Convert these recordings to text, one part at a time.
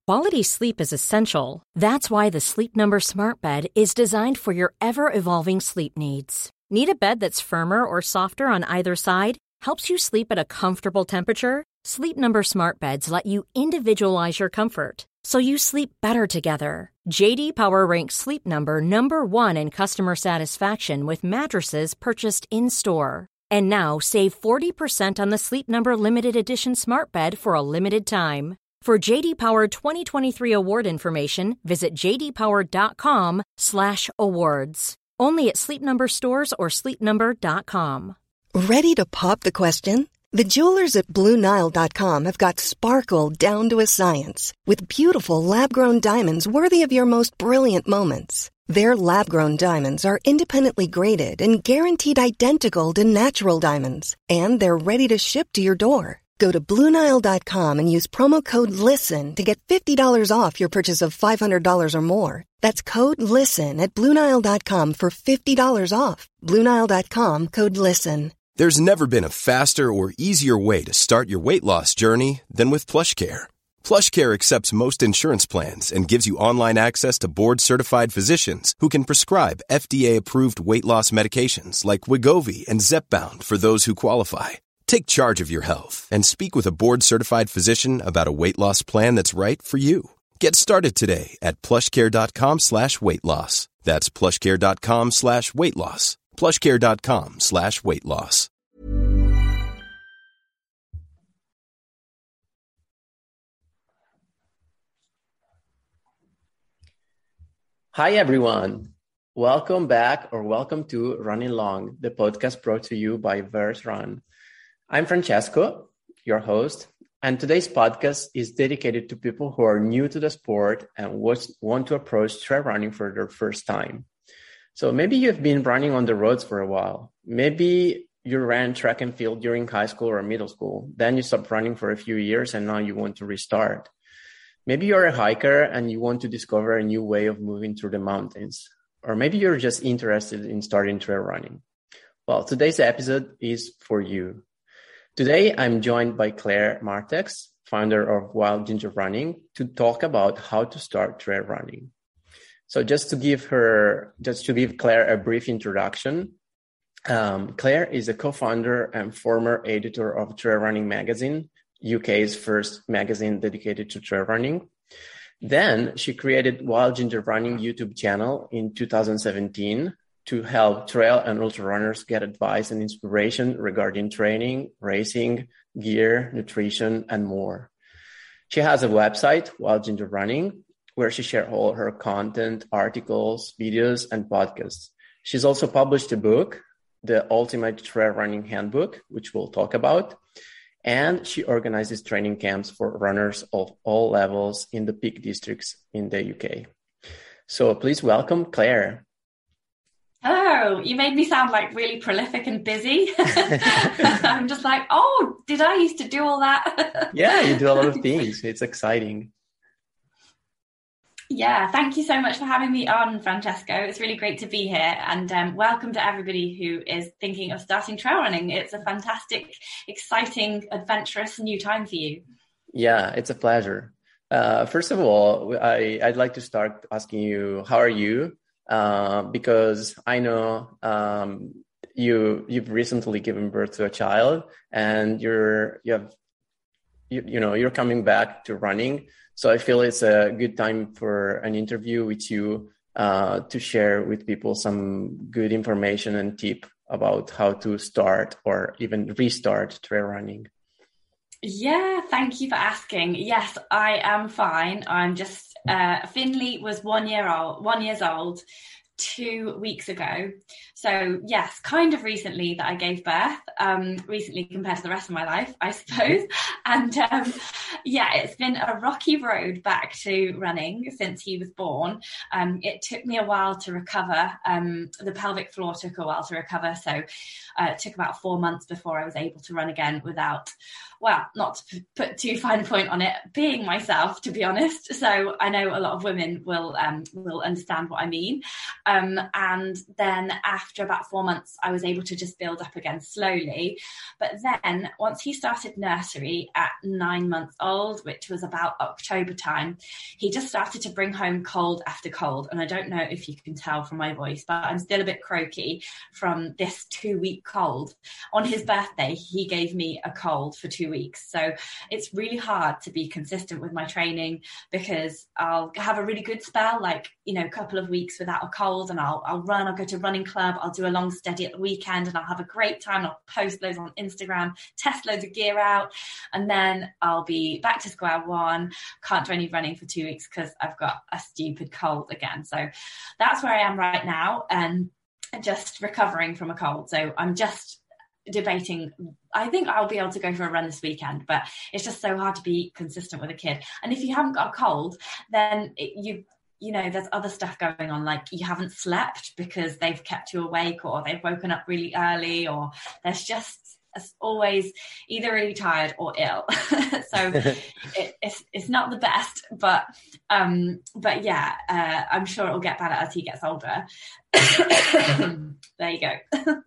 Quality sleep is essential. That's why the Sleep Number Smart Bed is designed for your ever-evolving sleep needs. Need a bed that's firmer or softer on either side? Helps you sleep at a comfortable temperature? Sleep Number Smart Beds let you individualize your comfort, so you sleep better together. J.D. Power ranks Sleep Number number one in customer satisfaction with mattresses purchased in-store. And now, save 40% on the Sleep Number Limited Edition Smart Bed for a limited time. For J.D. Power 2023 award information, visit jdpower.com/awards. Only at Sleep Number stores or sleepnumber.com. Ready to pop the question? The jewelers at BlueNile.com have got sparkle down to a science with beautiful lab-grown diamonds worthy of your most brilliant moments. Their lab-grown diamonds are independently graded and guaranteed identical to natural diamonds, and they're ready to ship to your door. Go to BlueNile.com and use promo code LISTEN to get $50 off your purchase of $500 or more. That's code LISTEN at BlueNile.com for $50 off. BlueNile.com, code LISTEN. There's never been a faster or easier way to start your weight loss journey than with PlushCare. PlushCare accepts most insurance plans and gives you online access to board-certified physicians who can prescribe FDA-approved weight loss medications like Wegovy and Zepbound for those who qualify. Take charge of your health and speak with a board-certified physician about a weight loss plan that's right for you. Get started today at plushcare.com/weight loss. That's plushcare.com/weight loss. plushcare.com/weight loss. Hi, everyone. Welcome back or welcome to Running Long, the podcast brought to you by Verse Run. I'm Francesco, your host, and today's podcast is dedicated to people who are new to the sport and want to approach trail running for their first time. So maybe you've been running on the roads for a while. Maybe you ran track and field during high school or middle school. Then you stopped running for a few years and now you want to restart. Maybe you're a hiker and you want to discover a new way of moving through the mountains. Or maybe you're just interested in starting trail running. Well, today's episode is for you. Today, I'm joined by Claire Martex, founder of Wild Ginger Running, to talk about how to start trail running. So just to give Claire a brief introduction, Claire is a co-founder and former editor of Trail Running Magazine, UK's first magazine dedicated to trail running. Then she created Wild Ginger Running YouTube channel in 2017 to help trail and ultra runners get advice and inspiration regarding training, racing, gear, nutrition, and more. She has a website, Wild Ginger Running, where she shares all her content, articles, videos, and podcasts. She's also published a book, The Ultimate Trail Running Handbook, which we'll talk about. And she organizes training camps for runners of all levels in the Peak Districts in the UK. So please welcome Claire. Hello, you made me sound like really prolific and busy. I'm just like, oh, did I used to do all that? Yeah, you do a lot of things. It's exciting. Yeah, thank you so much for having me on, Francesco. It's really great to be here. And welcome to everybody who is thinking of starting trail running. It's a fantastic, exciting, adventurous new time for you. Yeah, it's a pleasure. First of all, I'd like to start asking you, how are you? Because I know you've recently given birth to a child, and you're coming back to running. So I feel it's a good time for an interview with you to share with people some good information and tip about how to start or even restart trail running. Yeah, thank you for asking. Yes, I am fine. I'm just Finley was 1 years old 2 weeks ago. So yes, kind of recently that I gave birth, recently compared to the rest of my life, I suppose. And yeah, it's been a rocky road back to running since he was born. It took me a while to recover. The pelvic floor took a while to recover. So it took about 4 months before I was able to run again without well, not to put too fine a point on it, being myself, to be honest. So I know a lot of women will understand what I mean. And then after about 4 months, I was able to just build up again slowly. But then once he started nursery at 9 months old, which was about October time, he just started to bring home cold after cold. And I don't know if you can tell from my voice, but I'm still a bit croaky from this 2-week cold. On his birthday, he gave me a cold for 2 weeks. So it's really hard to be consistent with my training, because I'll have a really good spell, like, a couple of weeks without a cold, and I'll run, I'll go to running club, I'll do a long steady at the weekend, and I'll have a great time. I'll post loads on Instagram, test loads of gear out, and then I'll be back to square one, can't do any running for 2 weeks because I've got a stupid cold again. So that's where I am right now, and just recovering from a cold. So I'm just debating. I think I'll be able to go for a run this weekend, but it's just so hard to be consistent with a kid. And if you haven't got a cold, then there's other stuff going on, like you haven't slept because they've kept you awake, or they've woken up really early, or there's just always either really tired or ill. So it's not the best, but yeah, I'm sure it'll get better as he gets older. There you go.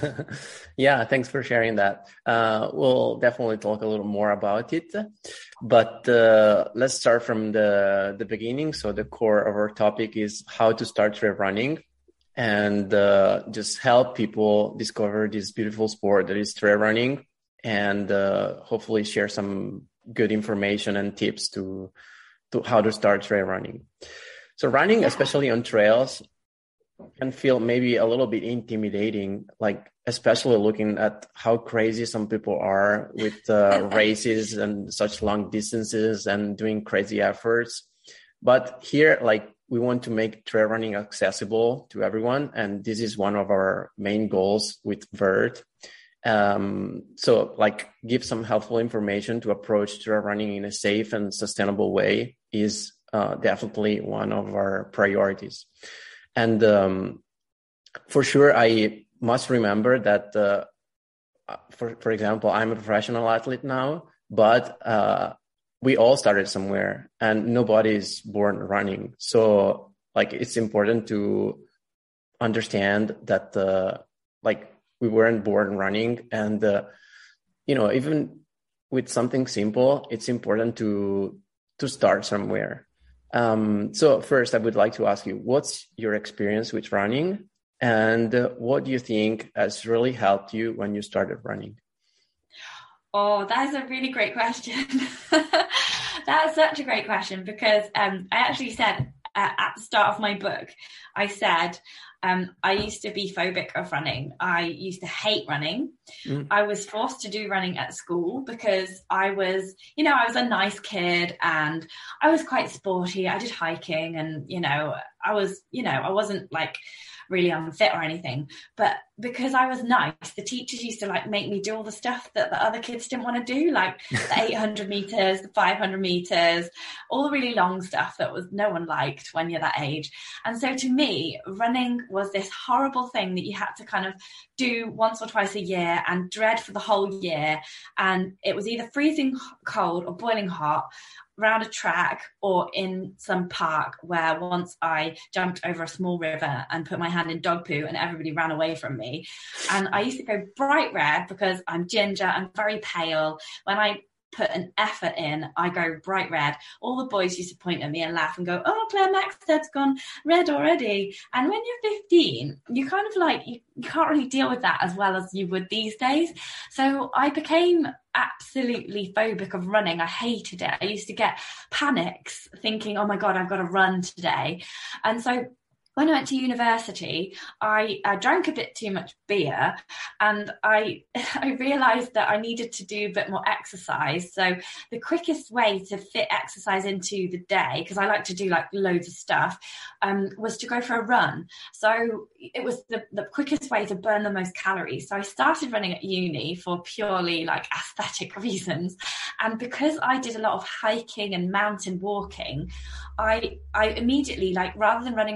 Yeah, thanks for sharing that. We'll definitely talk a little more about it, but let's start from the beginning. So the core of our topic is how to start trail running, and just help people discover this beautiful sport that is trail running, and hopefully share some good information and tips to how to start trail running. So running, especially on trails, can feel maybe a little bit intimidating, like especially looking at how crazy some people are with races and such long distances and doing crazy efforts. But here, we want to make trail running accessible to everyone, and this is one of our main goals with Vert. So give some helpful information to approach trail running in a safe and sustainable way is definitely one of our priorities. And for sure, I must remember that, for example, I'm a professional athlete now, but we all started somewhere, and nobody is born running. So it's important to understand that we weren't born running, and even with something simple, it's important to start somewhere. So first, I would like to ask you, what's your experience with running, and what do you think has really helped you when you started running? Oh, that's a really great question. That's such a great question, because I actually said at the start of my book, I said I used to be phobic of running. I used to hate running. I was forced to do running at school because I was a nice kid, and I was quite sporty. I did hiking, and I wasn't really unfit or anything, but because I was nice, the teachers used to make me do all the stuff that the other kids didn't want to do, like the 800 meters, the 500 meters, all the really long stuff that no one liked when you're that age. And so to me, running was this horrible thing that you had to kind of do once or twice a year and dread for the whole year. And it was either freezing cold or boiling hot, around a track or in some park, where once I jumped over a small river and put my hand in dog poo and everybody ran away from me. And I used to go bright red because I'm ginger and very pale. When I put an effort in, I go bright red. All the boys used to point at me and laugh and go, "Oh, Claire Maxted's gone red already." And when you're 15, you kind of you can't really deal with that as well as you would these days. So I became absolutely phobic of running. I hated it. I used to get panics thinking, oh my God, I've got to run today. And so when I went to university, I drank a bit too much beer, and I realised that I needed to do a bit more exercise. So the quickest way to fit exercise into the day, because I like to do loads of stuff, was to go for a run. So it was the quickest way to burn the most calories. So I started running at uni for purely aesthetic reasons. And because I did a lot of hiking and mountain walking, I immediately, rather than running along the pavement,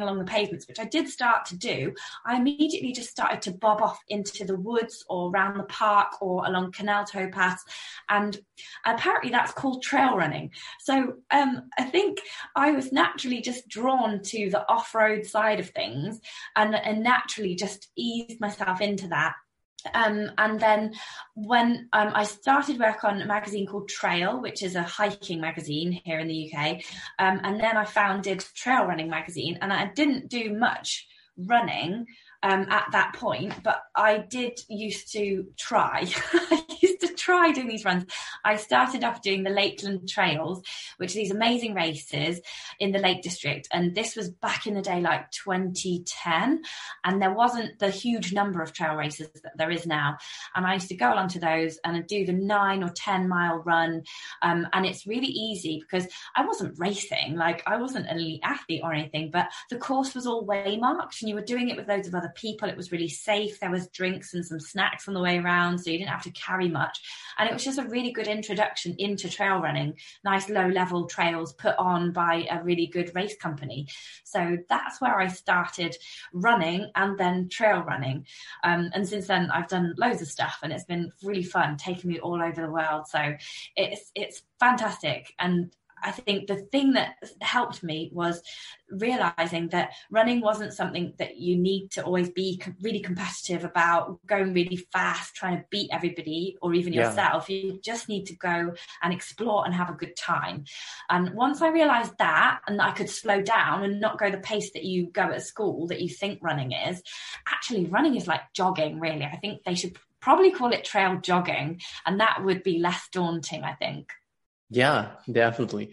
pavements, which I did start to do, I immediately just started to bob off into the woods or around the park or along canal towpaths. And apparently that's called trail running. So I think I was naturally just drawn to the off-road side of things and naturally just eased myself into that. And then when I started work on a magazine called Trail, which is a hiking magazine here in the UK, and then I founded Trail Running Magazine, and I didn't do much running at that point, but I did used to try. I used to try doing these runs. I started off doing the Lakeland Trails, which are these amazing races in the Lake District. And this was back in the day, like 2010. And there wasn't the huge number of trail races that there is now. And I used to go along to those and I'd do the 9 or 10 mile run. And it's really easy because I wasn't racing, like I wasn't an elite athlete or anything, but the course was all waymarked and you were doing it with loads of other people. It was really safe. There was drinks and some snacks on the way around, so you didn't have to carry much. And it was just a really good introduction into trail running, nice low level trails put on by a really good race company. So that's where I started running and then trail running. And since then I've done loads of stuff and it's been really fun, taking me all over the world. So it's fantastic. And I think the thing that helped me was realizing that running wasn't something that you need to always be really competitive about, going really fast, trying to beat everybody or even yourself. You just need to go and explore and have a good time. And once I realized that, and that I could slow down and not go the pace that you go at school, that you think running is, actually running is like jogging, really. I think they should probably call it trail jogging, and that would be less daunting, I think. Yeah, definitely.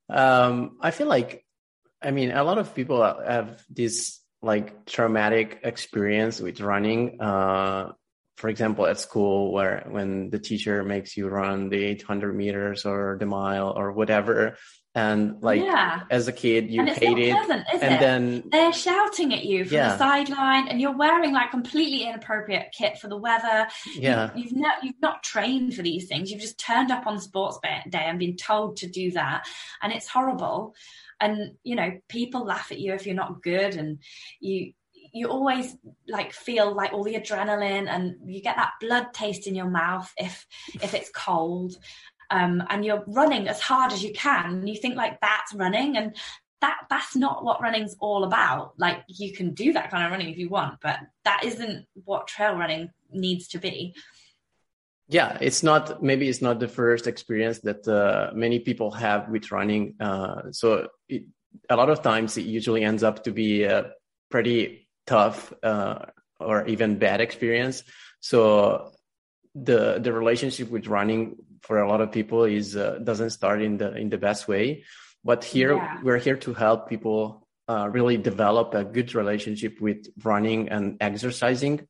I feel like, I mean, a lot of people have this like traumatic experience with running. For example, at school, when the teacher makes you run the 800 meters or the mile or whatever. And like as a kid, you hate it. Pleasant, and then they're shouting at you from the sideline, and you're wearing like completely inappropriate kit for the weather. You've not trained for these things. You've just turned up on sports day and been told to do that, and it's horrible. And you know, people laugh at you if you're not good, and you always like feel like all the adrenaline, and you get that blood taste in your mouth if it's cold. And you're running as hard as you can, and you think like that's running, and that's not what running's all about. Like you can do that kind of running if you want, but that isn't what trail running needs to be. Yeah, it's not the first experience that many people have with running. So a lot of times it usually ends up to be a pretty tough or even bad experience. So the relationship with running for a lot of people is doesn't start in the best way, but we're here to help people really develop a good relationship with running and exercising.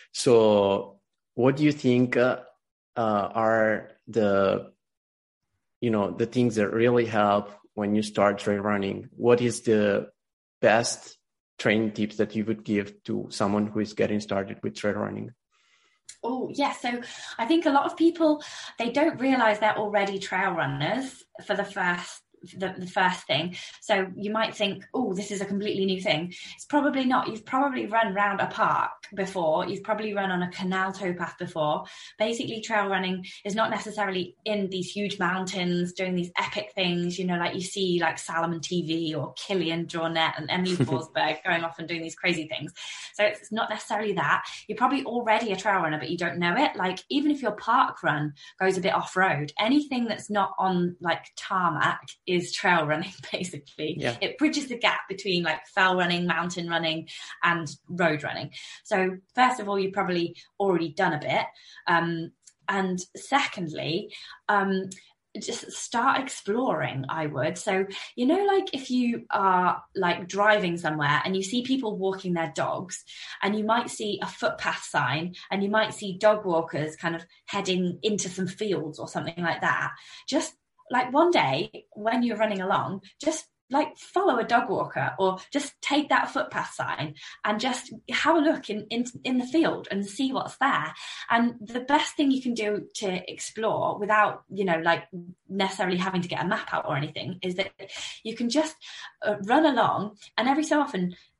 So what do you think are the things that really help when you start trail running? What is the best training tips that you would give to someone who is getting started with trail running? Oh, yeah. So I think a lot of people, they don't realize they're already trail runners for the first thing. So you might think, oh, this is a completely new thing. It's probably not. You've probably run round a park before. You've probably run on a canal towpath before. Basically, trail running is not necessarily in these huge mountains doing these epic things, like you see like Salomon TV or Kilian Jornet and Emily Forsberg going off and doing these crazy things. So it's not necessarily that. You're probably already a trail runner, but you don't know it. Like even if your park run goes a bit off-road, anything that's not on like tarmac is trail running, basically. It bridges the gap between like fell running, mountain running, and road running. So first of all, you've probably already done a bit. And secondly, just start exploring, I would. So, like if you are like driving somewhere and you see people walking their dogs, and you might see a footpath sign and you might see dog walkers kind of heading into some fields or something like that. Just like one day when you're running along, just like follow a dog walker or just take that footpath sign and just have a look in the field and see what's there. And the best thing you can do to explore without, like necessarily having to get a map out or anything is that you can just run along, and every so often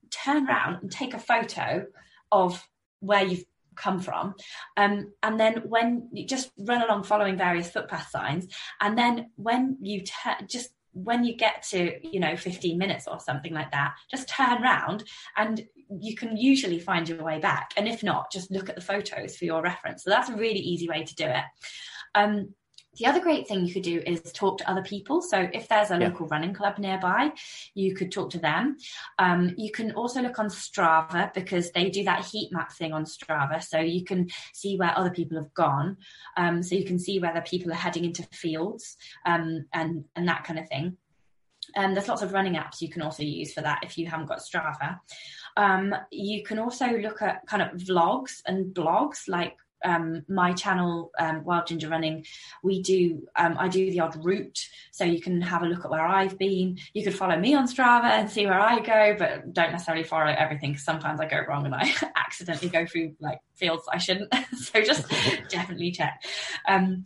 turn around and take a photo of where you've come from, and then when you just run along following various footpath signs, and then when you when you get to 15 minutes or something like that, just turn around and you can usually find your way back, and if not, just look at the photos for your reference. So that's a really easy way to do it. The other great thing you could do is talk to other people. So if there's a local running club nearby, you could talk to them. You can also look on Strava, because they do that heat map thing on Strava. So you can see where other people have gone. So you can see whether people are heading into fields and that kind of thing. There's lots of running apps you can also use for that if you haven't got Strava. You can also look at kind of vlogs and blogs, like my channel, Wild Ginger Running. I do the odd route, so you can have a look at where I've been. You could follow me on Strava and see where I go, but don't necessarily follow everything, because sometimes I go wrong and I accidentally go through like fields I shouldn't. So just definitely check. And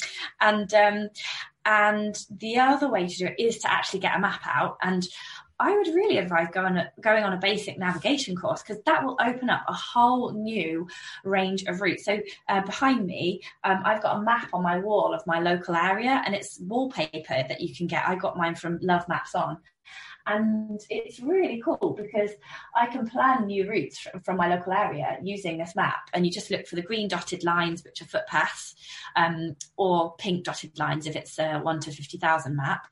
the other way to do it is to actually get a map out, and I would really advise going on a basic navigation course, because that will open up a whole new range of routes. So behind me, I've got a map on my wall of my local area, and it's wallpaper that you can get. I got mine from Love Maps On. And it's really cool because I can plan new routes from my local area using this map. And you just look for the green dotted lines, which are footpaths, or pink dotted lines if it's a 1 to 50,000 map.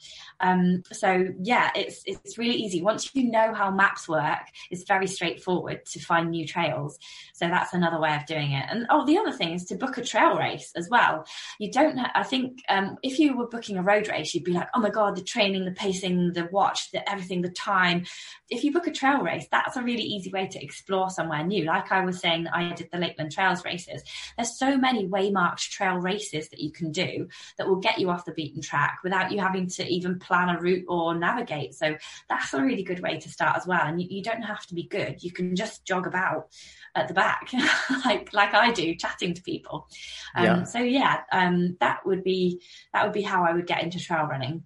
So yeah, it's really easy. Once you know how maps work, it's very straightforward to find new trails. So that's another way of doing it. And the other thing is to book a trail race as well. You don't, I think, if you were booking a road race, you'd be like, oh my God, the training, the pacing, the watch, everything, the time. If you book a trail race, that's a really easy way to explore somewhere new. Like I was saying, I did the Lakeland Trails races. There's so many waymarked trail races that you can do that will get you off the beaten track without you having to even plan a route or navigate. So that's a really good way to start as well. And you don't have to be good. You can just jog about at the back like I do, chatting to people. So yeah, that would be how I would get into trail running.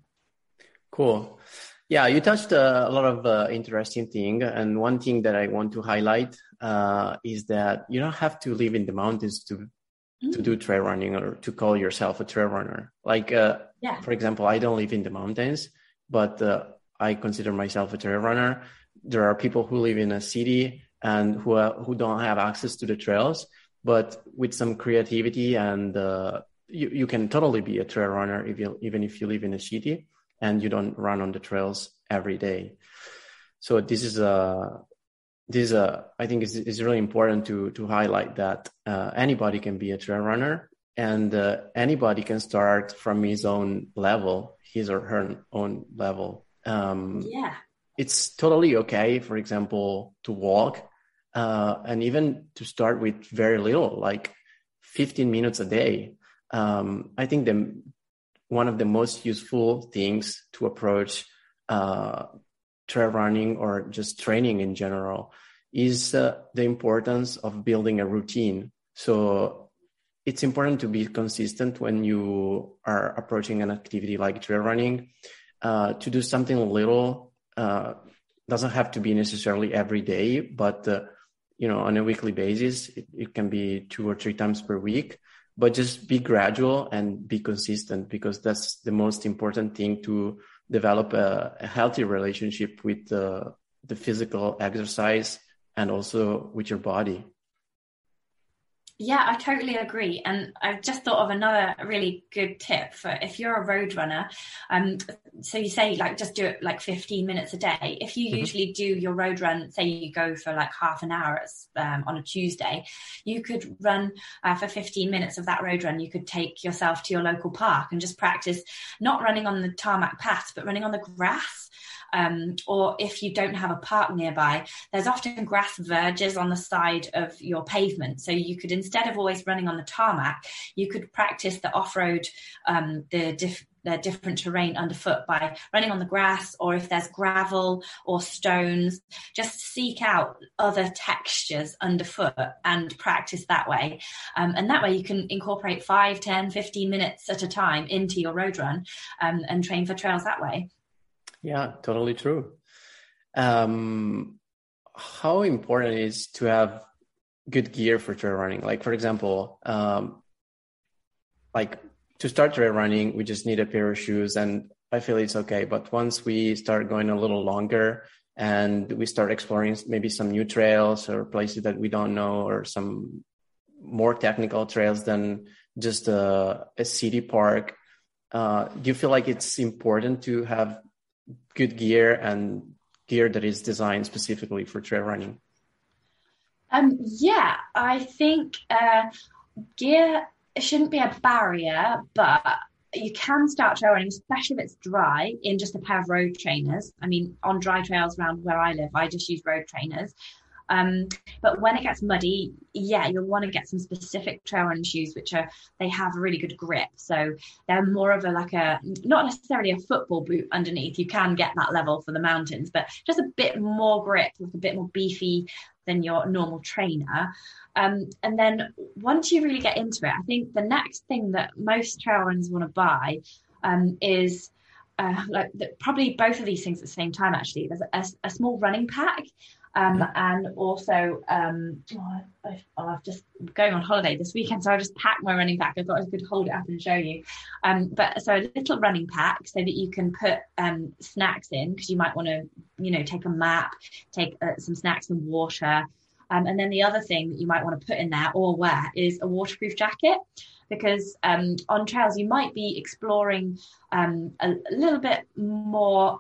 Cool. Yeah, you touched a lot of interesting thing, and one thing that I want to highlight is that you don't have to live in the mountains to do trail running or to call yourself a trail runner. Like, for example, I don't live in the mountains, but I consider myself a trail runner. There are people who live in a city and who don't have access to the trails, but with some creativity and you can totally be a trail runner even if you live in a city and you don't run on the trails every day. So this is I think it's really important to highlight that anybody can be a trail runner, and anybody can start from his or her own level. It's totally okay, for example, to walk and even to start with very little, like 15 minutes a day. I think one of the most useful things to approach trail running or just training in general is the importance of building a routine. So it's important to be consistent when you are approaching an activity like trail running, to do something little. Doesn't have to be necessarily every day, but on a weekly basis. It can be 2 or 3 times per week, but just be gradual and be consistent, because that's the most important thing to develop a healthy relationship with the physical exercise and also with your body. Yeah, I totally agree. And I've just thought of another really good tip for if you're a road runner. So you say just do it 15 minutes a day. If you usually do your road run, say you go for half an hour on a Tuesday, you could run for 15 minutes of that road run. You could take yourself to your local park and just practice not running on the tarmac paths, but running on the grass. Or if you don't have a park nearby, there's often grass verges on the side of your pavement. So you could, instead of always running on the tarmac, you could practice the off-road, the different terrain underfoot by running on the grass, or if there's gravel or stones, just seek out other textures underfoot and practice that way. And that way you can incorporate 5, 10, 15 minutes at a time into your road run and train for trails that way. Yeah, totally true. how important it is to have good gear for trail running? Like, for example, like to start trail running, we just need a pair of shoes, and I feel it's okay. But once we start going a little longer and we start exploring maybe some new trails or places that we don't know, or some more technical trails than just a city park, do you feel like it's important to have good gear and gear that is designed specifically for trail running? Yeah, I think gear shouldn't be a barrier, but you can start trail running, especially if it's dry, in just a pair of road trainers. I mean, on dry trails around where I live, I just use road trainers. But when it gets muddy, yeah, you'll want to get some specific trail running shoes, they have a really good grip. So they're more of not necessarily a football boot underneath. You can get that level for the mountains, but just a bit more grip, a bit more beefy than your normal trainer. And then once you really get into it, I think the next thing that most trail runners want to buy is probably both of these things at the same time, actually. There's a small running pack. And also, I've just going on holiday this weekend, so I just packed my running pack. I thought I could hold it up and show you. But so a little running pack so that you can put snacks in, because you might want to, take a map, take some snacks and water. And then the other thing that you might want to put in there or wear is a waterproof jacket, because on trails you might be exploring a little bit more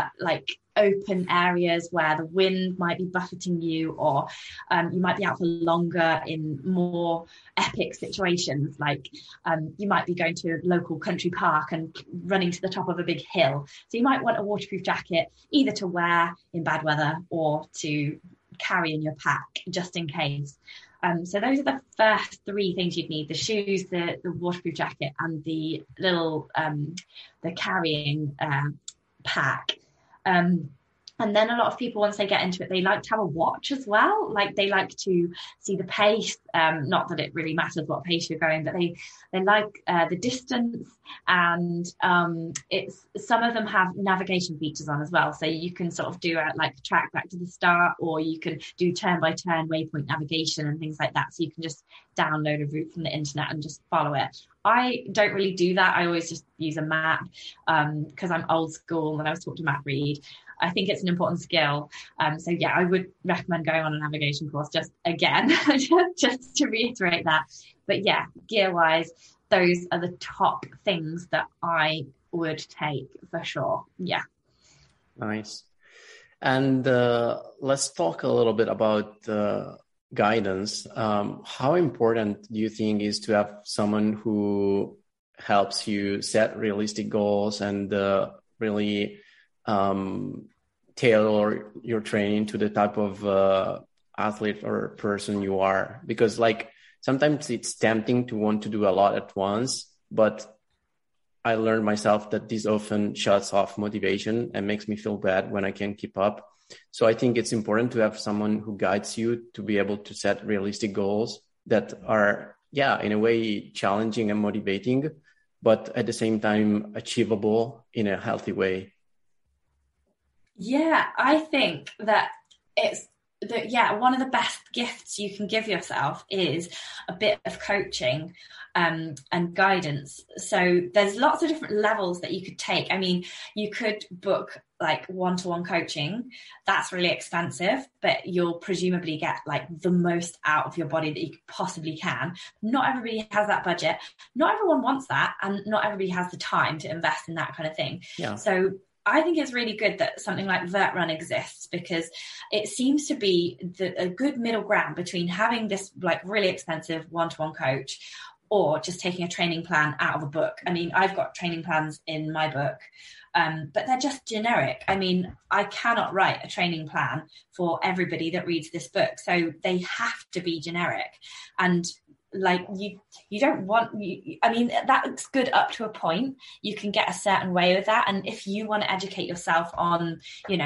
open areas where the wind might be buffeting you, or you might be out for longer in more epic situations, like you might be going to a local country park and running to the top of a big hill. So you might want a waterproof jacket either to wear in bad weather or to carry in your pack just in case. So those are the first three things you'd need: the shoes, the waterproof jacket, and the little the carrying pack. And then a lot of people, once they get into it, they like to have a watch as well. Like, they like to see the pace. Not that it really matters what pace you're going, but they like the distance. And some of them have navigation features on as well. So you can sort of do track back to the start, or you can do turn by turn waypoint navigation and things like that. So you can just download a route from the internet and just follow it. I don't really do that. I always just use a map because I'm old school and I was taught to map read. I think it's an important skill. So yeah, I would recommend going on a navigation course, just to reiterate that. But yeah, gear wise, those are the top things that I would take for sure. Yeah. Nice. And let's talk a little bit about guidance. How important do you think is to have someone who helps you set realistic goals and really tailor your training to the type of athlete or person you are? Because sometimes it's tempting to want to do a lot at once, but I learned myself that this often shuts off motivation and makes me feel bad when I can't keep up. So I think it's important to have someone who guides you to be able to set realistic goals that are, in a way challenging and motivating, but at the same time achievable in a healthy way. Yeah, I think that one of the best gifts you can give yourself is a bit of coaching and guidance. So there's lots of different levels that you could take. I mean, you could book one-to-one coaching. That's really expensive, but you'll presumably get the most out of your body that you possibly can. Not everybody has that budget. Not everyone wants that, and not everybody has the time to invest in that kind of thing. Yeah. So I think it's really good that something like VertRun exists, because it seems to be a good middle ground between having this really expensive one-to-one coach or just taking a training plan out of a book. I mean, I've got training plans in my book, but they're just generic. I mean, I cannot write a training plan for everybody that reads this book. So they have to be generic. And you don't want, I mean, that's good up to a point. You can get a certain way with that. And if you want to educate yourself on,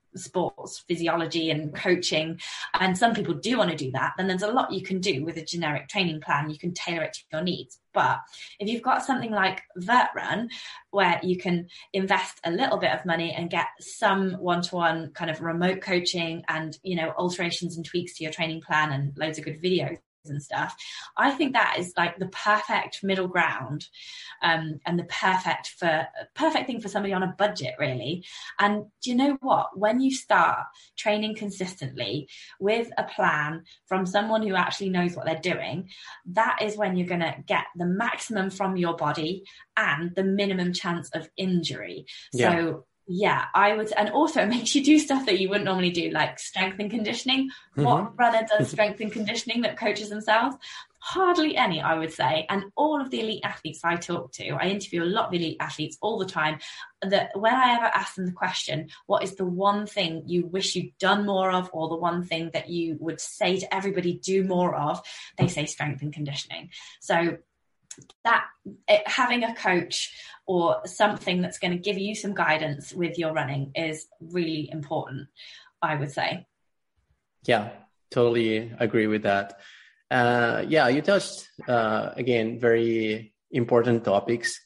sports physiology and coaching, and some people do want to do that, then there's a lot you can do with a generic training plan. You can tailor it to your needs. But if you've got something like VertRun, where you can invest a little bit of money and get some one-to-one kind of remote coaching and, you know, alterations and tweaks to your training plan and loads of good videos and stuff, I think that is like the perfect middle ground, and the perfect thing for somebody on a budget, really. And do you know what? When you start training consistently with a plan from someone who actually knows what they're doing, that is when you're going to get the maximum from your body and the minimum chance of injury. Yeah. So yeah, I would. And also it makes you do stuff that you wouldn't normally do, like strength and conditioning. Mm-hmm. What runner does strength and conditioning that coaches themselves? Hardly any, I would say. And all of the elite athletes I talk to, I interview a lot of elite athletes all the time, that when I ever ask them the question, what is the one thing you wish you'd done more of, or the one thing that you would say to everybody do more of, they say strength and conditioning. So having a coach or something that's going to give you some guidance with your running is really important, I would say. Yeah, totally agree with that. You touched, again, very important topics.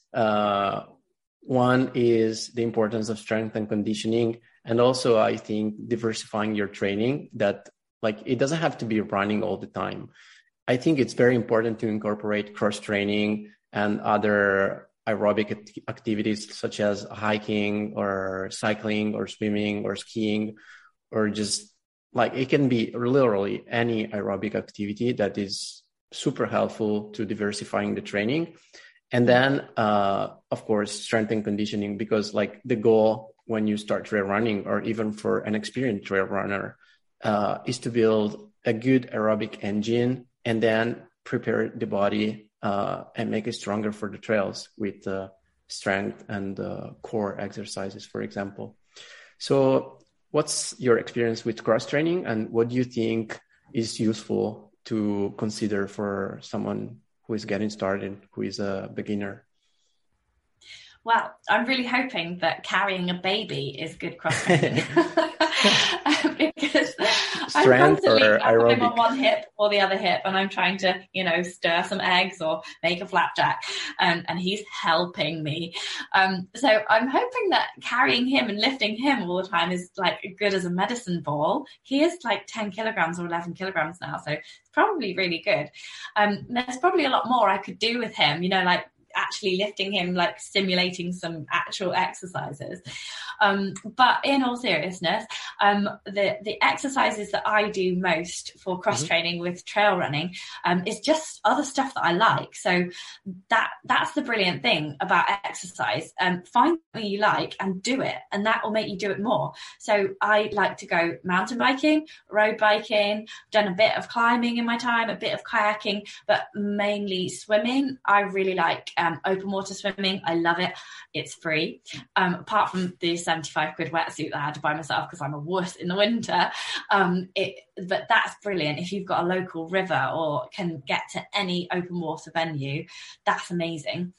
One is the importance of strength and conditioning. And also, I think, diversifying your training, that like it doesn't have to be running all the time. I think it's very important to incorporate cross training and other aerobic activities such as hiking or cycling or swimming or skiing, or just like it can be literally any aerobic activity that is super helpful to diversifying the training. And then, of course, strength and conditioning, because like the goal when you start trail running, or even for an experienced trail runner, is to build a good aerobic engine and then prepare the body and make it stronger for the trails with strength and core exercises, for example. So what's your experience with cross training, and what do you think is useful to consider for someone who is getting started, who is a beginner? Well, I'm really hoping that carrying a baby is good cross training. Because strength or aerobic? I'm on one hip or the other hip, and I'm trying to, you know, stir some eggs or make a flapjack, and he's helping me. So I'm hoping that carrying him and lifting him all the time is like good as a medicine ball. He is like 10 kilograms or 11 kilograms now, so it's probably really good. There's probably a lot more I could do with him, you know, like actually lifting him, like simulating some actual exercises. But in all seriousness, the exercises that I do most for cross training with trail running is just other stuff that I like. So that's the brilliant thing about exercise. Find something you like and do it, and that will make you do it more. So I like to go mountain biking, road biking, done a bit of climbing in my time, a bit of kayaking, but mainly swimming. I really like open water swimming. I love it. It's free. Apart from the 75 quid wetsuit that I had to buy myself because I'm a wuss in the winter. But that's brilliant. If you've got a local river or can get to any open water venue, that's amazing.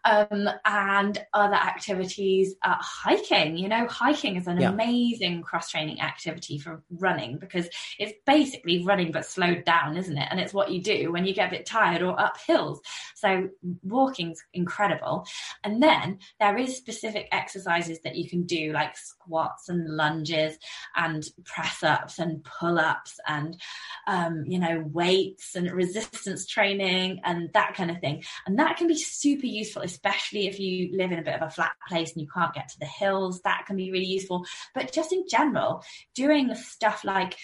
And other activities, hiking, you know, hiking is an amazing cross-training activity for running, because it's basically running but slowed down, isn't it? And it's what you do when you get a bit tired or up hills. So walking's incredible. And then there is specific exercises that you can do, like squats and lunges and press ups and pull ups and you know, weights and resistance training and that kind of thing. And that can be super useful, especially if you live in a bit of a flat place and you can't get to the hills. That can be really useful. But just in general, doing stuff like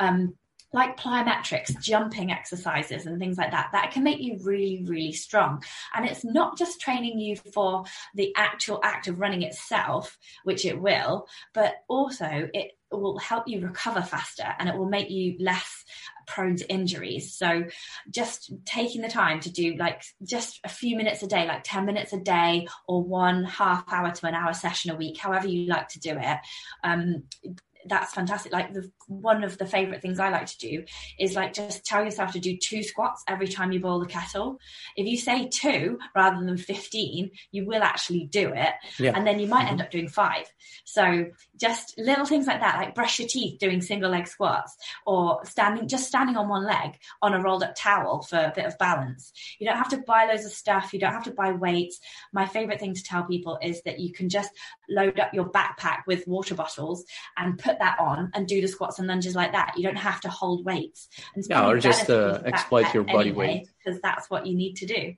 plyometrics, jumping exercises and things like that, that can make you really, really strong. And it's not just training you for the actual act of running itself, which it will, but also it will help you recover faster and it will make you less prone to injuries. So just taking the time to do like just a few minutes a day, like 10 minutes a day, or 1/2 hour to an hour session a week, however you like to do it, that's fantastic. Like one of the favorite things I like to do is like just tell yourself to do 2 squats every time you boil the kettle. If you say 2 rather than 15, you will actually do it. Yeah. And then you might end up doing 5. So just little things like that, like brush your teeth doing single leg squats, or standing on one leg on a rolled up towel for a bit of balance. You don't have to buy loads of stuff. You don't have to buy weights. My favorite thing to tell people is that you can just load up your backpack with water bottles and put that on and do the squats and lunges like that. You don't have to hold weights. And or just exploit your body weight, because that's what you need to do.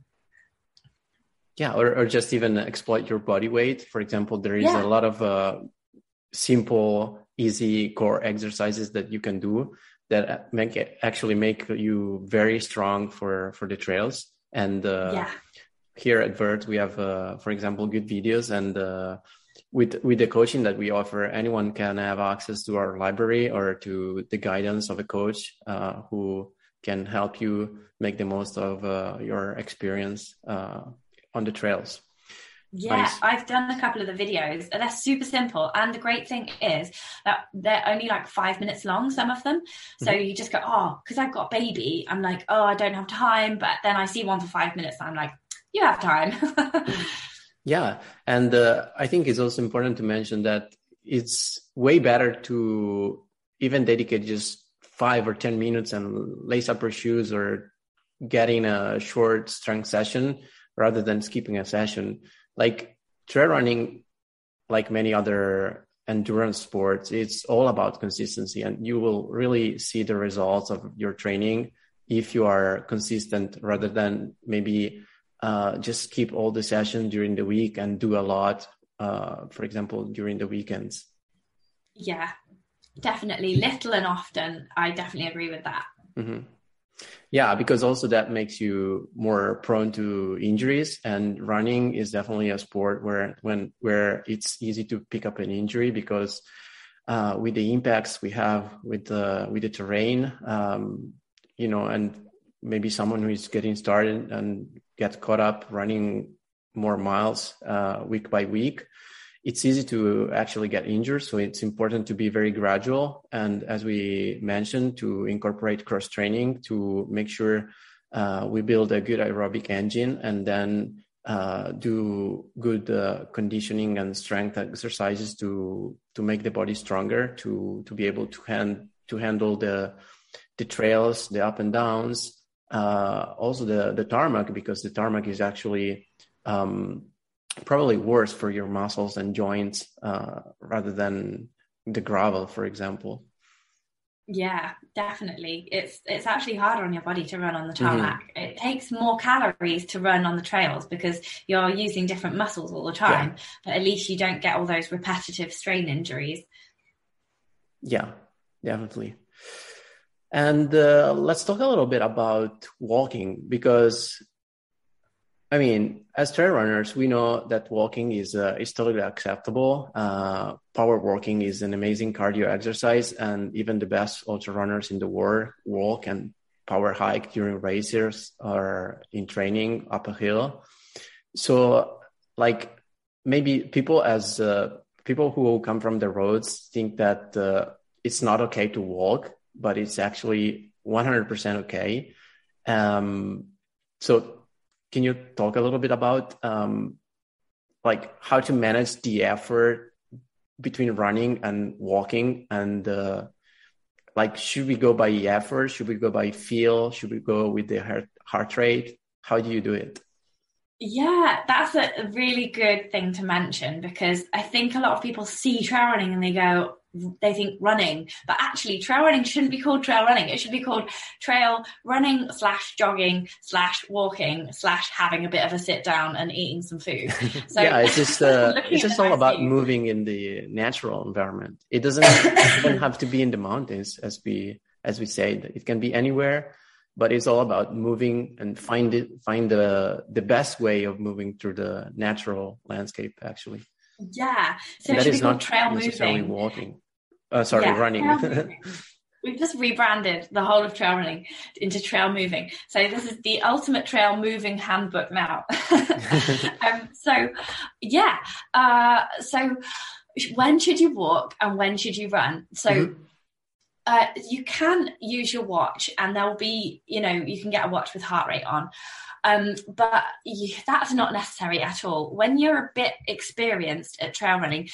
Yeah, or just even exploit your body weight. For example, there is a lot of simple, easy core exercises that you can do that actually make you very strong for the trails. And here at Vert, we have, for example, good videos. And with the coaching that we offer, anyone can have access to our library or to the guidance of a coach who can help you make the most of your experience on the trails. Yeah, nice. I've done a couple of the videos. They're super simple. And the great thing is that they're only like 5 minutes long, some of them. So you just go, because I've got a baby, I'm like, I don't have time. But then I see one for 5 minutes and I'm like, you have time. Yeah. And I think it's also important to mention that it's way better to even dedicate just 5 or 10 minutes and lace up your shoes or getting a short strength session rather than skipping a session. Like trail running, like many other endurance sports, it's all about consistency, and you will really see the results of your training if you are consistent rather than maybe just skip all the sessions during the week and do a lot, for example, during the weekends. Yeah, definitely. Little and often. I definitely agree with that. Mm-hmm. Yeah, because also that makes you more prone to injuries, and running is definitely a sport where it's easy to pick up an injury because with the impacts we have with the terrain, and maybe someone who is getting started and gets caught up running more miles week by week, it's easy to actually get injured. So it's important to be very gradual. And as we mentioned, to incorporate cross training to make sure we build a good aerobic engine, and then do good conditioning and strength exercises to make the body stronger, to be able to handle the trails, the up and downs, also the tarmac, because the tarmac is actually probably worse for your muscles and joints rather than the gravel, for example. Yeah, definitely. It's actually harder on your body to run on the tarmac. Mm-hmm. It takes more calories to run on the trails because you're using different muscles all the time, but at least you don't get all those repetitive strain injuries. Yeah, definitely. And let's talk a little bit about walking, because I mean, as trail runners, we know that walking is totally acceptable. Power walking is an amazing cardio exercise, and even the best ultra runners in the world walk and power hike during races or in training up a hill. So, like, maybe people who come from the roads think that it's not okay to walk, but it's actually 100% okay. So can you talk a little bit about like how to manage the effort between running and walking, and like, should we go by effort? Should we go by feel? Should we go with the heart rate? How do you do it? Yeah, that's a really good thing to mention, because I think a lot of people see trail running and they think running, but actually trail running shouldn't be called trail running. It should be called trail running / jogging / walking / having a bit of a sit down and eating some food. So yeah, it's just all about moving in the natural environment. It doesn't even have to be in the mountains, as we say. It can be anywhere, but it's all about moving and find the best way of moving through the natural landscape, actually. Yeah, so it should be called trail moving. Walking. Running. We've just rebranded the whole of trail running into trail moving. So this is the ultimate trail moving handbook now. So when should you walk and when should you run? So You can use your watch, and there'll be, you can get a watch with heart rate on. But that's not necessary at all. When you're a bit experienced at trail running,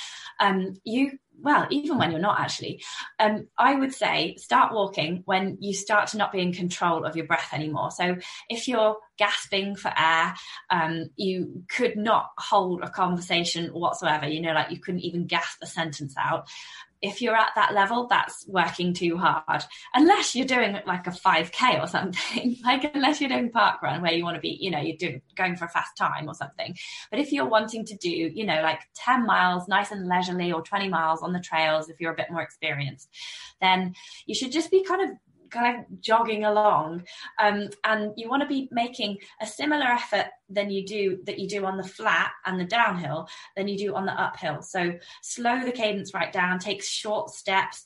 even when you're not actually, I would say start walking when you start to not be in control of your breath anymore. So if you're gasping for air, you could not hold a conversation whatsoever, like you couldn't even gasp a sentence out. If you're at that level, that's working too hard. Unless you're doing like a 5K or something, like unless you're doing park run where you want to be, you're going for a fast time or something. But if you're wanting to do, like 10 miles nice and leisurely, or 20 miles on the trails, if you're a bit more experienced, then you should just be kind of jogging along, and you want to be making a similar effort that you do on the flat and the downhill than you do on the uphill. So slow the cadence right down, take short steps,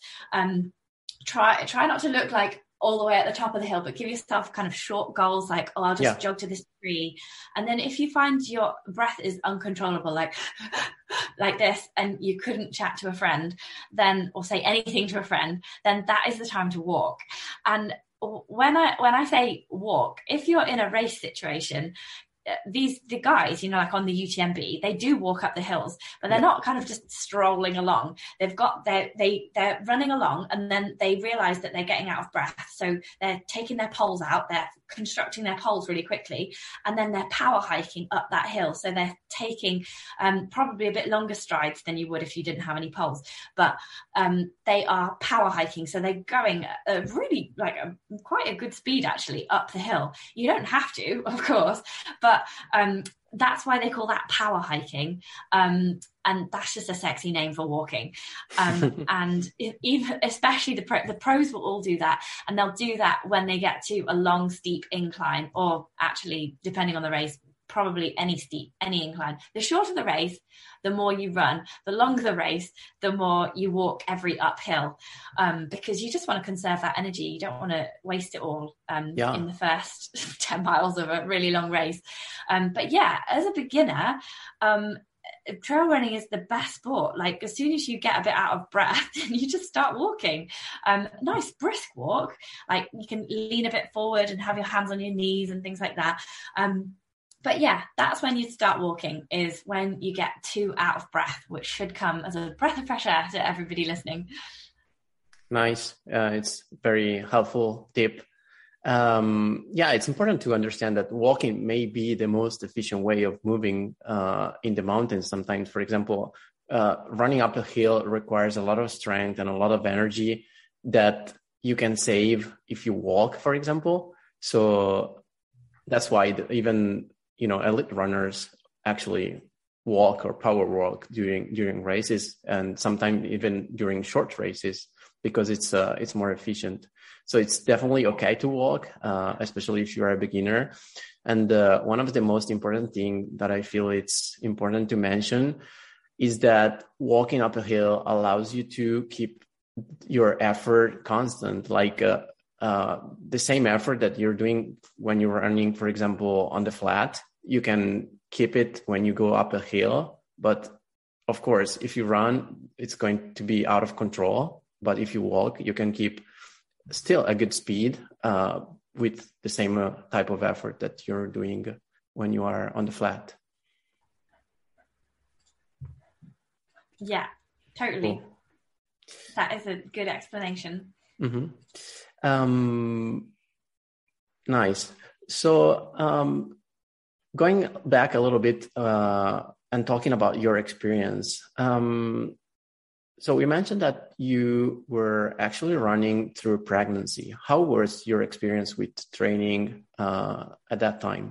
try not to look like all the way at the top of the hill, but give yourself kind of short goals, like, I'll just jog to this tree. And then if you find your breath is uncontrollable, like this, and you couldn't chat to a friend then, or say anything to a friend, then that is the time to walk. And when I say walk, if you're in a race situation, the guys, like on the UTMB, they do walk up the hills, but they're not kind of just strolling along. They're running along, and then they realize that they're getting out of breath. So they're taking their poles out, they're constructing their poles really quickly, and then they're power hiking up that hill. So they're taking probably a bit longer strides than you would if you didn't have any poles, but they are power hiking. So they're going really quite a good speed actually up the hill. You don't have to, of course, but that's why they call that power hiking. And that's just a sexy name for walking. And even, especially the pros will all do that. And they'll do that when they get to a long, steep incline, or actually, depending on the race, probably any incline. The shorter the race, the more you run. The longer the race, the more you walk every uphill, because you just want to conserve that energy. You don't want to waste it all in the first 10 miles of a really long race. But yeah, as a beginner, trail running is the best sport. Like, as soon as you get a bit out of breath, you just start walking. Nice brisk walk. Like, you can lean a bit forward and have your hands on your knees and things like that. But yeah, that's when you start walking, is when you get too out of breath, which should come as a breath of fresh air to everybody listening. Nice. It's very helpful tip. It's important to understand that walking may be the most efficient way of moving in the mountains. Sometimes, for example, running up a hill requires a lot of strength and a lot of energy that you can save if you walk, for example. So that's why even elite runners actually walk or power walk during races, and sometimes even during short races, because it's more efficient. So it's definitely okay to walk, especially if you're a beginner. And one of the most important thing that I feel it's important to mention is that walking up a hill allows you to keep your effort constant, like the same effort that you're doing when you're running, for example, on the flat. You can keep it when you go up a hill, but of course, if you run, it's going to be out of control. But if you walk, you can keep still a good speed with the same type of effort that you're doing when you are on the flat. Yeah, totally. Cool. That is a good explanation. Mm-hmm. Nice. So going back a little bit and talking about your experience. So we mentioned that you were actually running through pregnancy. How was your experience with training at that time?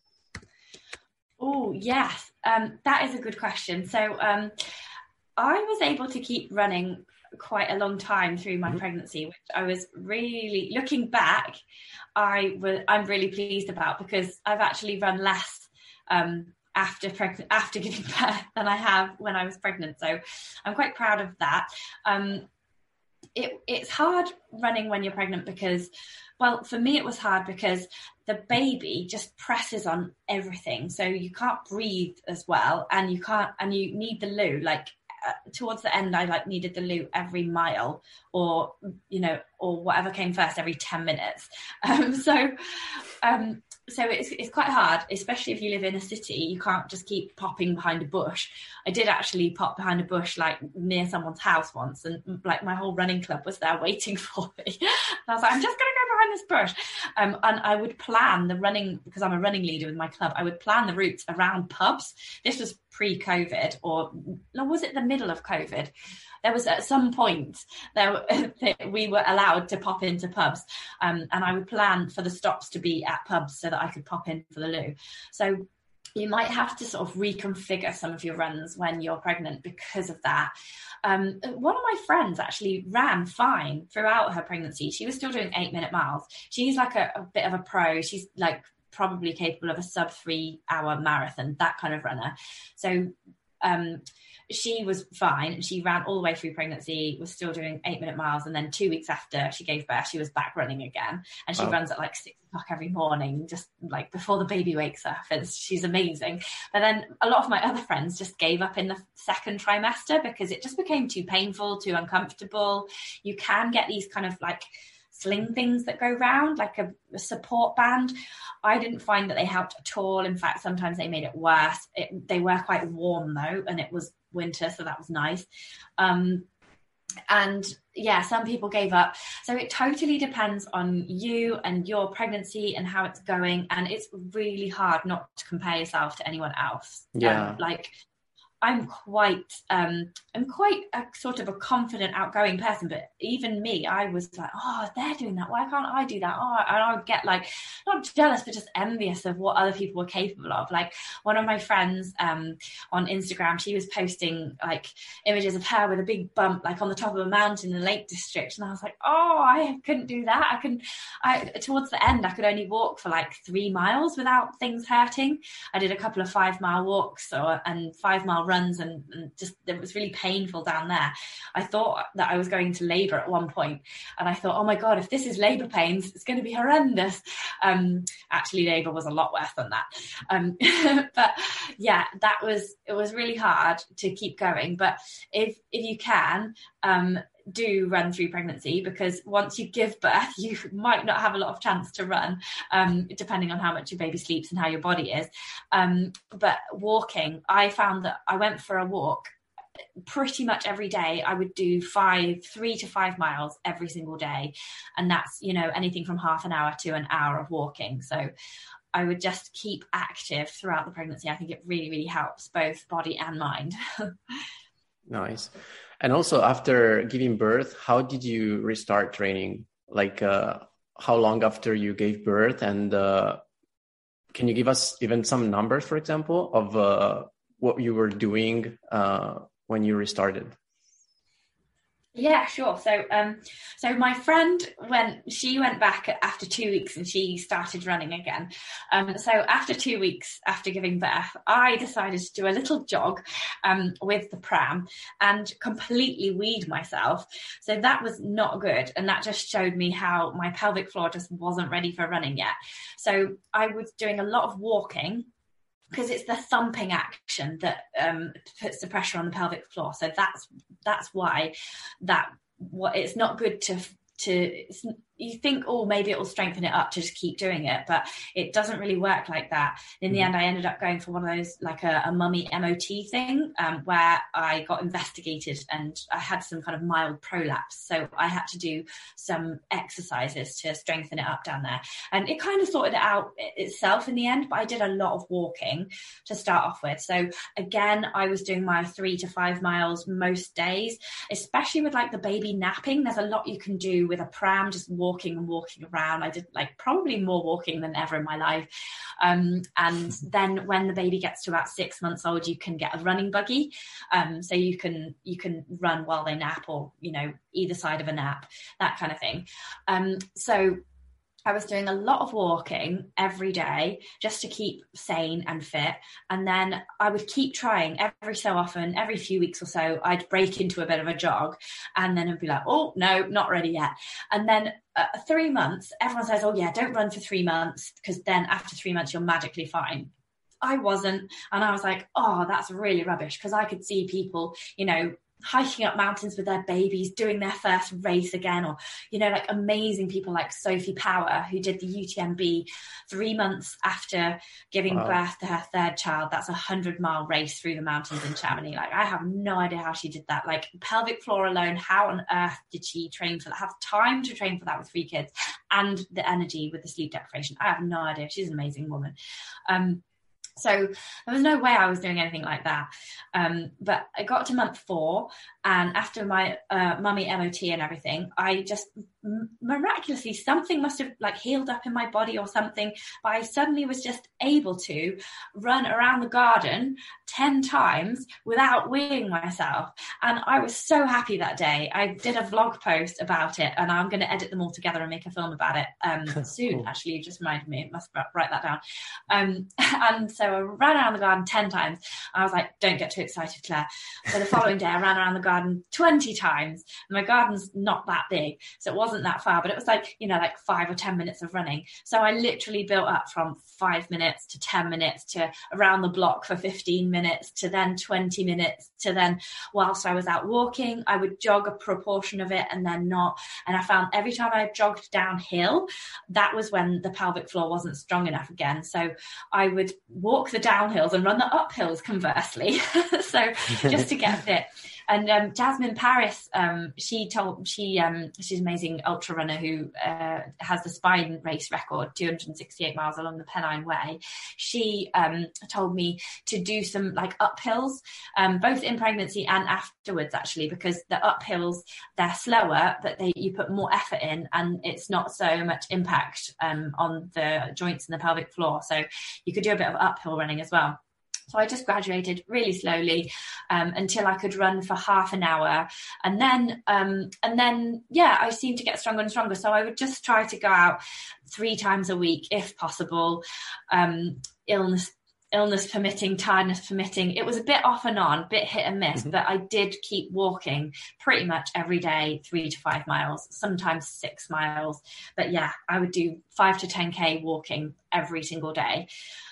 Oh, yes. That is a good question. So I was able to keep running quite a long time through my pregnancy, which I was really, looking back, I'm really pleased about, because I've actually run less after giving birth than I have when I was pregnant. So I'm quite proud of that. It's hard running when you're pregnant because, well, for me, it was hard because the baby just presses on everything. So you can't breathe as well, and you need the loo. Like, towards the end, I like needed the loo every mile, or whatever came first, every 10 minutes. So it's quite hard, especially if you live in a city. You can't just keep popping behind a bush. I did actually pop behind a bush like near someone's house once, and like my whole running club was there waiting for me. And I was like, I'm just going to go behind this bush. And I would plan the running, because I'm a running leader with my club, I would plan the routes around pubs. This was pre-COVID, or was it the middle of COVID? There was at some point we were allowed to pop into pubs, and I would plan for the stops to be at pubs so that I could pop in for the loo. So you might have to sort of reconfigure some of your runs when you're pregnant because of that. One of my friends actually ran fine throughout her pregnancy. She was still doing 8-minute miles. She's like a bit of a pro. She's like probably capable of a sub 3 hour marathon, that kind of runner. So she was fine, and she ran all the way through pregnancy, was still doing 8-minute miles, and then 2 weeks after she gave birth, she was back running again, and she runs at like 6 o'clock every morning, just like before the baby wakes up, and she's amazing. But then a lot of my other friends just gave up in the second trimester because it just became too painful, too uncomfortable. You can get these kind of like sling things that go round, like a support band. I didn't find that they helped at all. In fact, sometimes they made it worse. They were quite warm though, and it was winter, so that was nice. And yeah, some people gave up. So it totally depends on you and your pregnancy and how it's going. And it's really hard not to compare yourself to anyone else. Yeah. I'm quite a sort of a confident, outgoing person, but even me, I was like, oh, they're doing that, why can't I do that? And I would get like, not jealous, but just envious of what other people were capable of. Like one of my friends on Instagram, she was posting like images of her with a big bump like on the top of a mountain in the Lake District, and I was like, oh, I couldn't do that. Towards the end, I could only walk for like 3 miles without things hurting. I did a couple of 5-mile walks and 5-mile runs, and just it was really painful down there. I thought that I was going to labor at one point, and I thought, oh my god, if this is labor pains, it's going to be horrendous. Actually, labor was a lot worse than that. But yeah, it was really hard to keep going. But if you can, do run through pregnancy, because once you give birth, you might not have a lot of chance to run, depending on how much your baby sleeps and how your body is. But walking, I found that I went for a walk pretty much every day. I would do 3 to 5 miles every single day. And that's, anything from half an hour to an hour of walking. So I would just keep active throughout the pregnancy. I think it really, really helps both body and mind. Nice. And also, after giving birth, how did you restart training? Like, how long after you gave birth? And can you give us even some numbers, for example, of what you were doing when you restarted? Yeah, sure. So my friend she went back after 2 weeks and she started running again. So after 2 weeks after giving birth, I decided to do a little jog with the pram and completely weed myself. So that was not good. And that just showed me how my pelvic floor just wasn't ready for running yet. So I was doing a lot of walking, because it's the thumping action that puts the pressure on the pelvic floor. So that's why it's not good to you think, oh, maybe it will strengthen it up to just keep doing it, but it doesn't really work like that. In the end, I ended up going for one of those, like a mummy MOT thing, where I got investigated and I had some kind of mild prolapse. So I had to do some exercises to strengthen it up down there. And it kind of sorted it out itself in the end, but I did a lot of walking to start off with. So again, I was doing my 3 to 5 miles most days, especially with like the baby napping. There's a lot you can do with a pram, just walking around. I did like probably more walking than ever in my life. And then when the baby gets to about 6 months old, you can get a running buggy. So you can run while they nap, or, either side of a nap, that kind of thing. So I was doing a lot of walking every day just to keep sane and fit. And then I would keep trying every so often, every few weeks or so, I'd break into a bit of a jog, and then I'd be like, oh, no, not ready yet. And then 3 months, everyone says, oh yeah, don't run for 3 months, because then after 3 months, you're magically fine. I wasn't. And I was like, oh, that's really rubbish, because I could see people, hiking up mountains with their babies, doing their first race again, or, like amazing people like Sophie Power, who did the UTMB 3 months after giving birth to her third child. That's a 100-mile race through the mountains in Chamonix. Like, I have no idea how she did that. Like, pelvic floor alone, how on earth did she train for that? Have time to train for that with 3 kids and the energy with the sleep deprivation? I have no idea. She's an amazing woman. So there was no way I was doing anything like that. But I got to month 4, and after my mummy MOT and everything, I just miraculously, something must have like healed up in my body or something, but I suddenly was just able to run around the garden 10 times without weighing myself. And I was so happy that day. I did a vlog post about it, and I'm going to edit them all together and make a film about it soon. Cool. Actually, you just reminded me. I must write that down. And so I ran around the garden 10 times. I was like, don't get too excited, Claire. So the following day I ran around the garden 20 times. My garden's not that big, so it wasn't that far, but it was like, like 5 or 10 minutes of running. So I literally built up from 5 minutes to 10 minutes to around the block for 15 minutes to then 20 minutes to then, whilst I was out walking, I would jog a proportion of it and then not. And I found every time I jogged downhill, that was when the pelvic floor wasn't strong enough again. So I would walk the downhills and run the uphills conversely. So just to get fit. And Jasmine Paris, she's an amazing ultra runner who has the Spine race record, 268 miles along the Pennine Way. She told me to do some like uphills, both in pregnancy and afterwards, actually, because the uphills, they're slower, but you put more effort in, and it's not so much impact on the joints and the pelvic floor. So you could do a bit of uphill running as well. So I just graduated really slowly until I could run for half an hour. And then, I seemed to get stronger and stronger. So I would just try to go out 3 times a week, if possible, illness permitting, tiredness permitting. It was a bit off and on, a bit hit and miss, but I did keep walking pretty much every day, 3 to 5 miles, sometimes 6 miles. But yeah, I would do 5 to 10K walking every single day.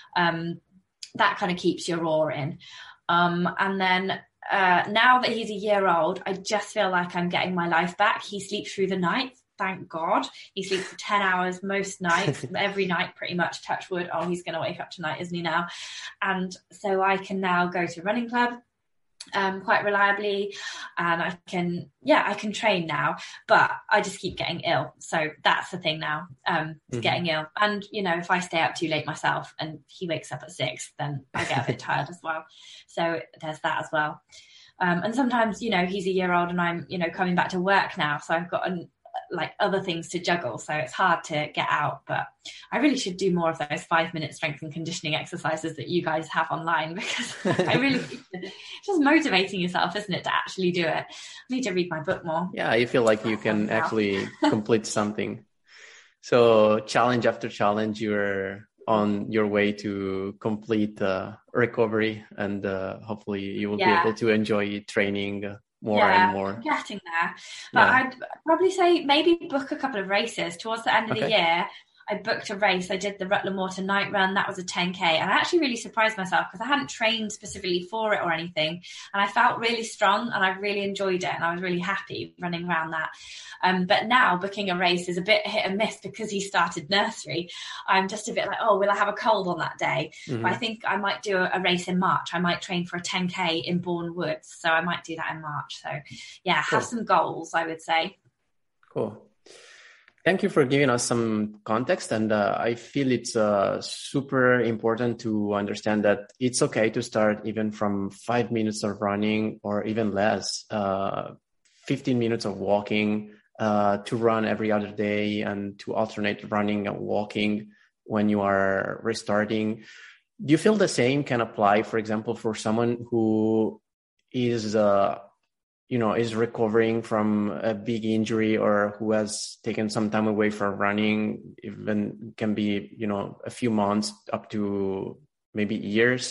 That kind of keeps your roar in. And then now that he's a year old, I just feel like I'm getting my life back. He sleeps through the night. Thank God. He sleeps for 10 hours most nights, every night pretty much, touch wood. Oh, he's going to wake up tonight, isn't he now? And so I can now go to running club quite reliably, and I can train now, but I just keep getting ill. So that's the thing now, getting ill. And, if I stay up too late myself and he wakes up at 6, then I get a bit tired as well. So there's that as well. And sometimes, he's a year old and I'm, coming back to work now. So I've got other things to juggle. So it's hard to get out, but I really should do more of those 5-minute strength and conditioning exercises that you guys have online, because I really, it's just motivating yourself, isn't it, to actually do it? I need to read my book more. Yeah, you feel like you can actually complete something. So challenge after challenge, you're on your way to complete recovery, and hopefully you will be able to enjoy training more and more. I'm getting there. But I'd probably say maybe book a couple of races towards the end of the year. I booked a race. I did the Rutland Morton night run. That was a 10K. And I actually really surprised myself because I hadn't trained specifically for it or anything. And I felt really strong and I really enjoyed it. And I was really happy running around that. But now booking a race is a bit hit and miss because he started nursery. I'm just a bit like, will I have a cold on that day? But I think I might do a race in March. I might train for a 10K in Bourne Woods. So I might do that in March. So have some goals, I would say. Cool. Thank you for giving us some context. And I feel it's super important to understand that it's okay to start even from 5 minutes of running or even less, 15 minutes of walking, to run every other day and to alternate running and walking when you are restarting. Do you feel the same can apply, for example, for someone who is is recovering from a big injury or who has taken some time away from running, even can be, a few months up to maybe years,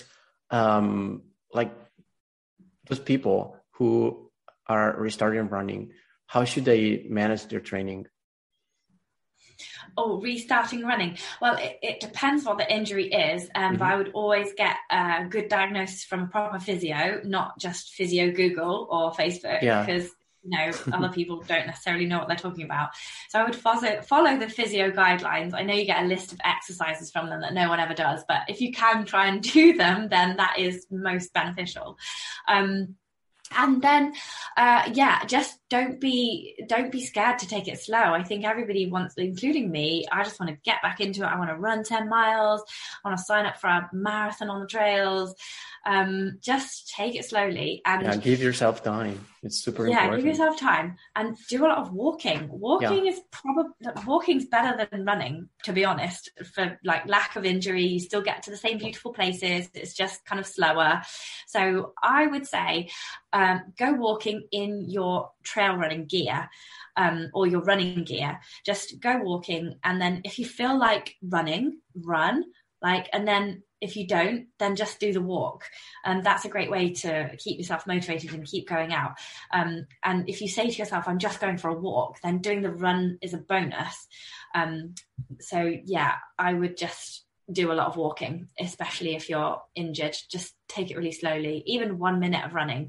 like those people who are restarting running, how should they manage their training? Restarting running. Well, it depends what the injury is. But I would always get a good diagnosis from a proper physio, not just physio Google or Facebook, because other people don't necessarily know what they're talking about. So I would follow the physio guidelines. I know you get a list of exercises from them that no one ever does, but if you can try and do them, then that is most beneficial. And then, just don't be scared to take it slow. I think everybody wants, including me, I just want to get back into it. I want to run 10 miles. I want to sign up for a marathon on the trails. Just take it slowly and give yourself time. It's super important. Yeah, give yourself time and do a lot of walking. Walking's better than running, to be honest, for like lack of injury. You still get to the same beautiful places. It's just kind of slower. So I would say, go walking in your trail running gear, or your running gear. Just go walking. And then if you feel like running, run, and then if you don't, then just do the walk. And that's a great way to keep yourself motivated and keep going out. And if you say to yourself, I'm just going for a walk, then doing the run is a bonus. I would just do a lot of walking, especially if you're injured. Just take it really slowly. Even 1 minute of running,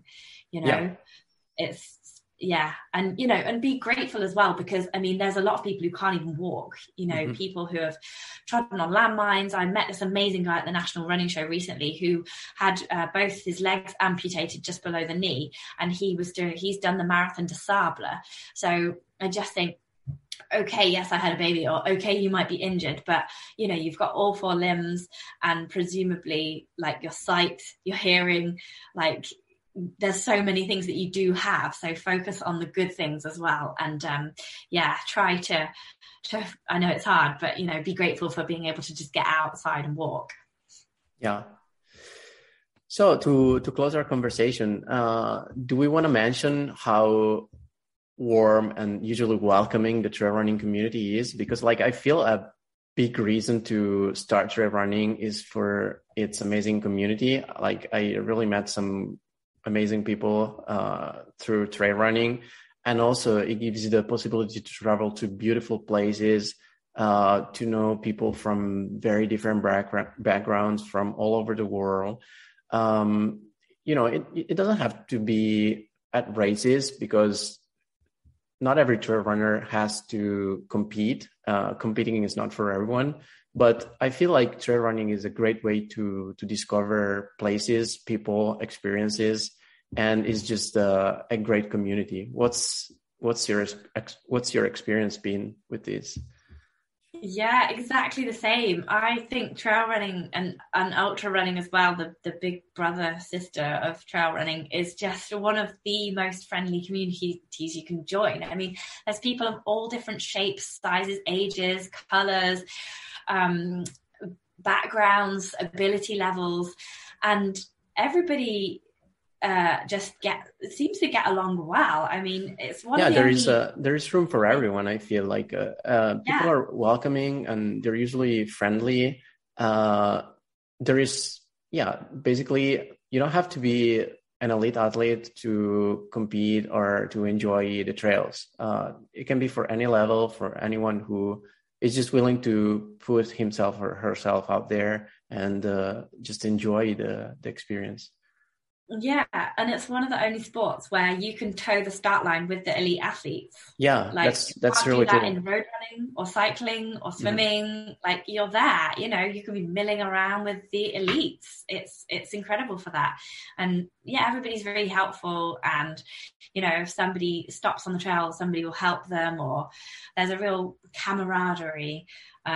and be grateful as well, because there's a lot of people who can't even walk, people who have trodden on landmines. I met this amazing guy at the National Running Show recently who had both his legs amputated just below the knee, and he's done the Marathon des Sables. So I just think, okay, yes, I had a baby, or okay, you might be injured, but you've got all 4 limbs, and presumably like your sight, your hearing, there's so many things that you do have. So focus on the good things as well. And try to, I know it's hard, but be grateful for being able to just get outside and walk. Yeah. So to close our conversation, do we want to mention how warm and usually welcoming the trail running community is? Because I feel a big reason to start trail running is for its amazing community. I really met some amazing people through trail running, and also it gives you the possibility to travel to beautiful places, to know people from very different backgrounds from all over the world. It doesn't have to be at races, because not every trail runner has to compete. Competing is not for everyone. But I feel like trail running is a great way to discover places, people, experiences, and it's just a great community. What's your experience been with this? Yeah, exactly the same. I think trail running and ultra running as well, the big brother sister of trail running, is just one of the most friendly communities you can join. There's people of all different shapes, sizes, ages, colors, backgrounds, ability levels, and every seems to get along well. It's one of the there is room for everyone. I feel like people are welcoming and they're usually friendly. There is basically you don't have to be an elite athlete to compete or to enjoy the trails. It can be for any level, for anyone who is just willing to put himself or herself out there and just enjoy the experience. Yeah, and it's one of the only sports where you can toe the start line with the elite athletes. Yeah, that's really cool. cool. In road running or cycling or swimming, you're there. You can be milling around with the elites. It's incredible for that. And everybody's very helpful. And if somebody stops on the trail, somebody will help them, or there's a real camaraderie.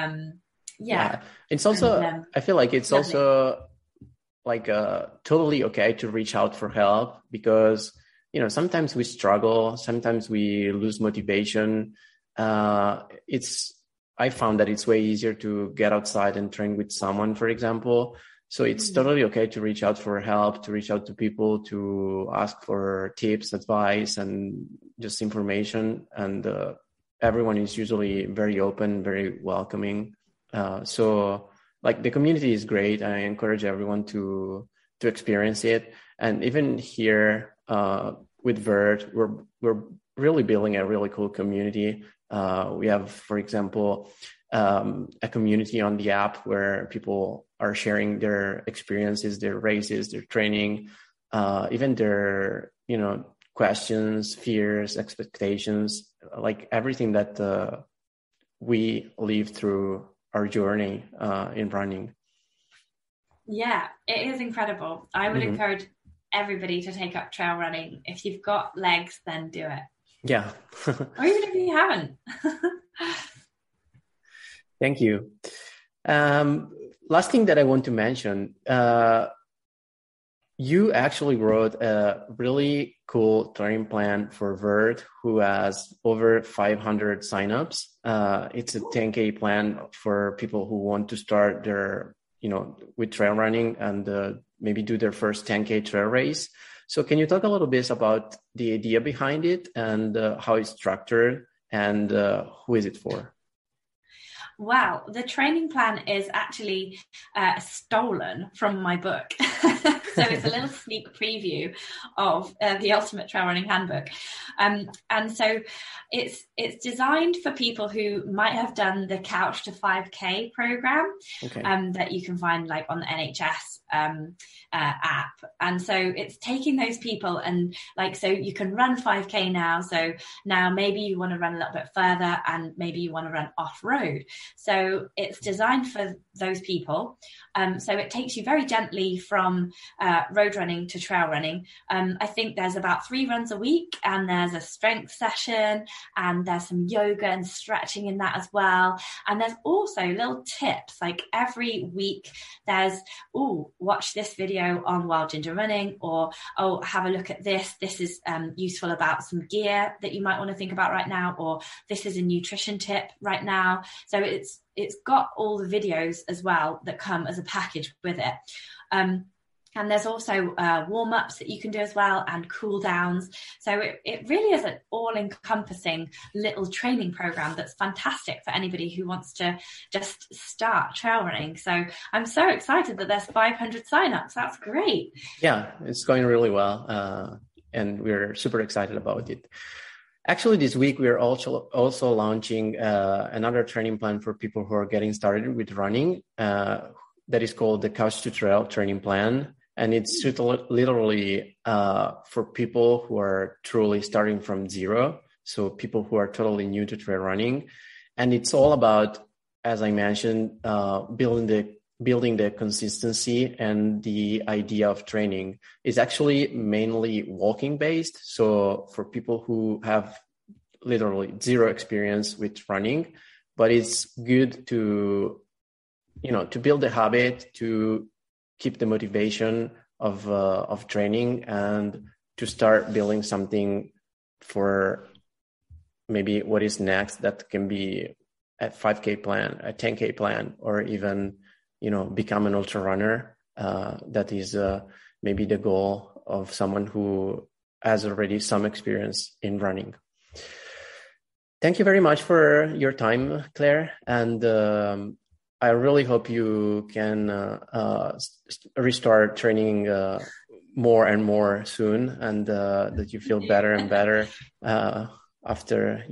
It's also I feel like it's lovely. Also totally okay to reach out for help, because sometimes we struggle, sometimes we lose motivation. I found that it's way easier to get outside and train with someone, for example. So it's totally okay to reach out for help, to reach out to people, to ask for tips, advice, and just information. And everyone is usually very open, very welcoming. The community is great. I encourage everyone to experience it. And even here with Vert, we're really building a really cool community. We have, for example, a community on the app where people are sharing their experiences, their races, their training, even their, questions, fears, expectations, like everything that we live through our journey in running. Yeah, it is incredible. I would encourage everybody to take up trail running. If you've got legs, then do it. Yeah. Or even if you haven't. Thank you. Last thing that I want to mention, you actually wrote a really cool training plan for Vert, who has over 500 signups. It's a 10K plan for people who want to start their, with trail running and maybe do their first 10K trail race. So can you talk a little bit about the idea behind it and how it's structured and who is it for? Wow, the training plan is actually stolen from my book. So it's a little sneak preview of the Ultimate Trail Running Handbook. And so it's designed for people who might have done the Couch to 5K program that you can find like on the NHS app. And so it's taking those people and so you can run 5K now. So now maybe you want to run a little bit further and maybe you want to run off-road. So it's designed for those people. So it takes you very gently from road running to trail running. I think there's about 3 runs a week and there's a strength session and there's some yoga and stretching in that as well. And there's also little tips, like every week there's, watch this video on Wild Ginger Running, or, have a look at this. This is useful about some gear that you might want to think about right now, or this is a nutrition tip right now. So it's got all the videos as well that come as a package with it. And there's also warm-ups that you can do as well and cool downs. So it really is an all-encompassing little training program that's fantastic for anybody who wants to just start trail running. So I'm so excited that there's 500 signups. That's great. Yeah, it's going really well. And we're super excited about it. Actually, this week, we're also launching another training plan for people who are getting started with running that is called the Couch to Trail training plan. And it's literally for people who are truly starting from zero. So people who are totally new to trail running. And it's all about, as I mentioned, building the consistency and the idea of training. Is actually mainly walking based. So for people who have literally zero experience with running, but it's good to build the habit, to keep the motivation of training and to start building something for maybe what is next. That can be a 5K plan, a 10K plan, or even, become an ultra runner. That is maybe the goal of someone who has already some experience in running. Thank you very much for your time, Claire. And I really hope you can restart training more and more soon, and that you feel better and better after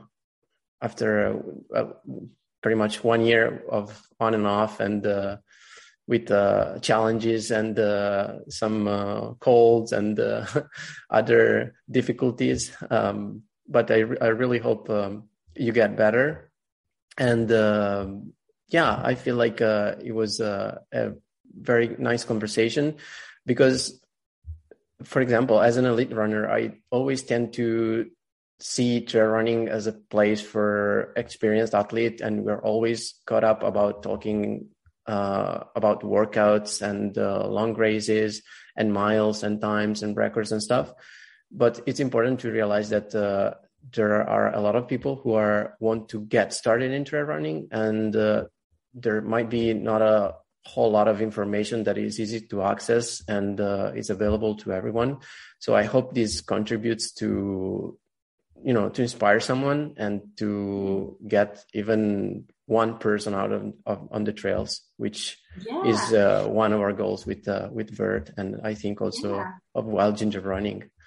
pretty much 1 year of on and off, and with challenges and some colds and other difficulties. But I really hope you get better. And I feel like it was a very nice conversation because, for example, as an elite runner, I always tend to see trail running as a place for experienced athletes, and we're always caught up about talking about workouts and long races and miles and times and records and stuff. But it's important to realize that there are a lot of people who want to get started in trail running, and there might be not a whole lot of information that is easy to access and is available to everyone. So I hope this contributes to inspire someone and to get even one person out on the trails, which is one of our goals with Vert, and I think also of Wild Ginger Running.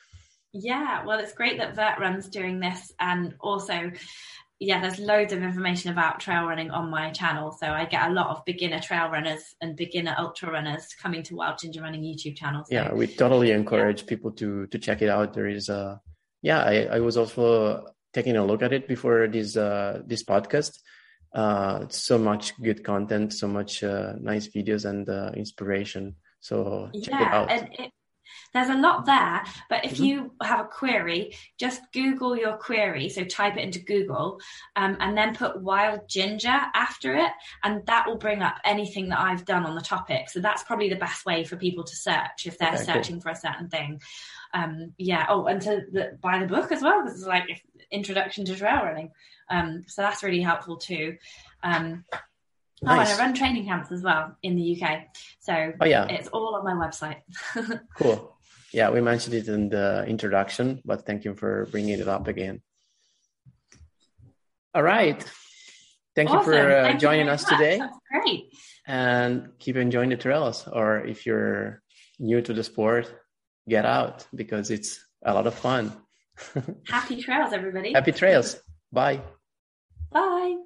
Yeah, well, it's great that Vert Run's doing this, and also, yeah, there's loads of information about trail running on my channel. So I get a lot of beginner trail runners and beginner ultra runners coming to Wild Ginger Running YouTube channel. So, yeah, we totally encourage people to check it out. There is I was also taking a look at it before this podcast. So much good content, so much nice videos and inspiration. So check it out. And there's a lot there, but if you have a query, just Google your query. So type it into Google and then put Wild Ginger after it, and that will bring up anything that I've done on the topic. So that's probably the best way for people to search if they're searching for a certain thing. And to buy the book as well, because it's like Introduction to Trail Running. So that's really helpful too. Nice. And I run training camps as well in the UK. So it's all on my website. Cool. Yeah, we mentioned it in the introduction, but thank you for bringing it up again. All right. Thank you for joining us today. That's great. And keep enjoying the trails. Or if you're new to the sport, get out because it's a lot of fun. Happy trails, everybody. Happy trails. Bye. Bye.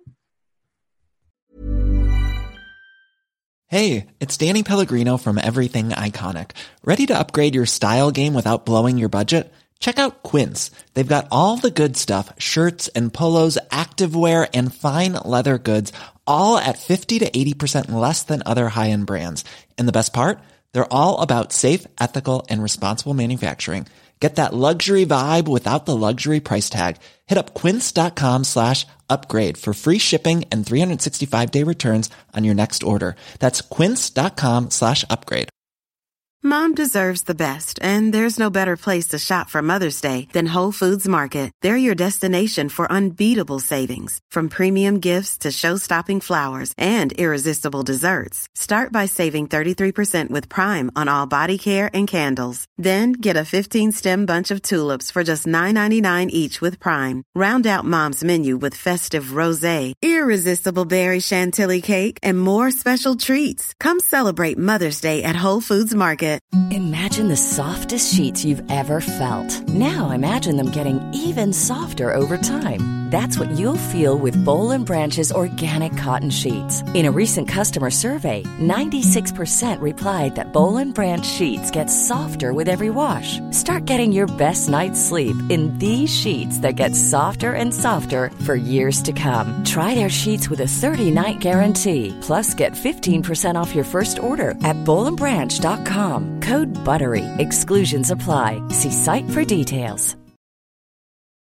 Hey, it's Danny Pellegrino from Everything Iconic. Ready to upgrade your style game without blowing your budget? Check out Quince. They've got all the good stuff, shirts and polos, activewear, and fine leather goods, all at 50 to 80% less than other high-end brands. And the best part? They're all about safe, ethical, and responsible manufacturing. Get that luxury vibe without the luxury price tag. Hit up quince.com/upgrade for free shipping and 365-day returns on your next order. That's quince.com/upgrade. Mom deserves the best, and there's no better place to shop for Mother's Day than Whole Foods Market. They're your destination for unbeatable savings, from premium gifts to show-stopping flowers and irresistible desserts. Start by saving 33% with Prime on all body care and candles. Then get a 15-stem bunch of tulips for just $9.99 each with Prime. Round out Mom's menu with festive rosé, irresistible berry chantilly cake, and more special treats. Come celebrate Mother's Day at Whole Foods Market. Imagine the softest sheets you've ever felt. Now imagine them getting even softer over time. That's what you'll feel with Boll & Branch's organic cotton sheets. In a recent customer survey, 96% replied that Boll & Branch sheets get softer with every wash. Start getting your best night's sleep in these sheets that get softer and softer for years to come. Try their sheets with a 30-night guarantee. Plus, get 15% off your first order at bollandbranch.com. Code BUTTERY. Exclusions apply. See site for details.